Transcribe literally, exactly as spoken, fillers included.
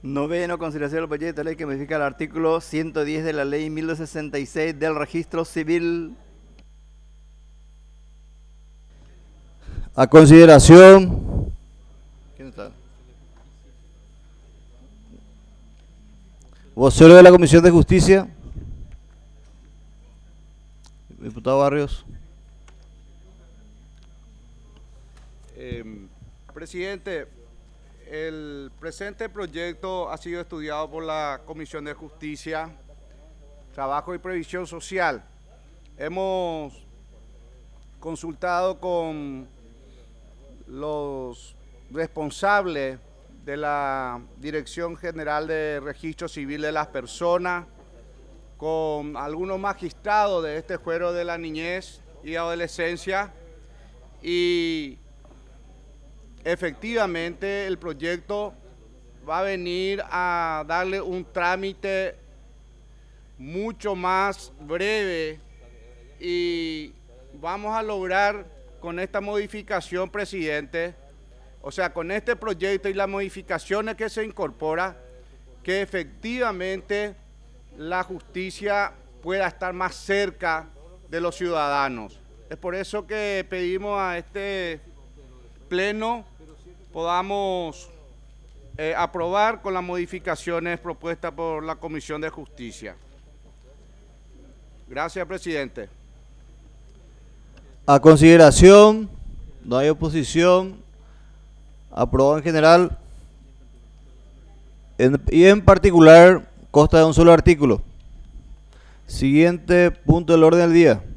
Noveno, consideración del proyecto de ley que modifica el artículo ciento diez de la ley mil doscientos sesenta y seis del registro civil. A consideración. ¿Quién está? Vocero de la Comisión de Justicia. Diputado Barrios. Eh, presidente, el presente proyecto ha sido estudiado por la Comisión de Justicia, Trabajo y Previsión Social. Hemos consultado con los responsables de la Dirección General de Registro Civil de las Personas, con algunos magistrados de este fuero de la niñez y adolescencia, y efectivamente el proyecto va a venir a darle un trámite mucho más breve y vamos a lograr con esta modificación, presidente, o sea, con este proyecto y las modificaciones que se incorpora, que efectivamente la justicia pueda estar más cerca de los ciudadanos. Es por eso que pedimos a este pleno podamos eh, aprobar con las modificaciones propuestas por la Comisión de Justicia. Gracias, presidente. A consideración, no hay oposición, aprobado en general en, y en particular consta de un solo artículo. Siguiente punto del orden del día.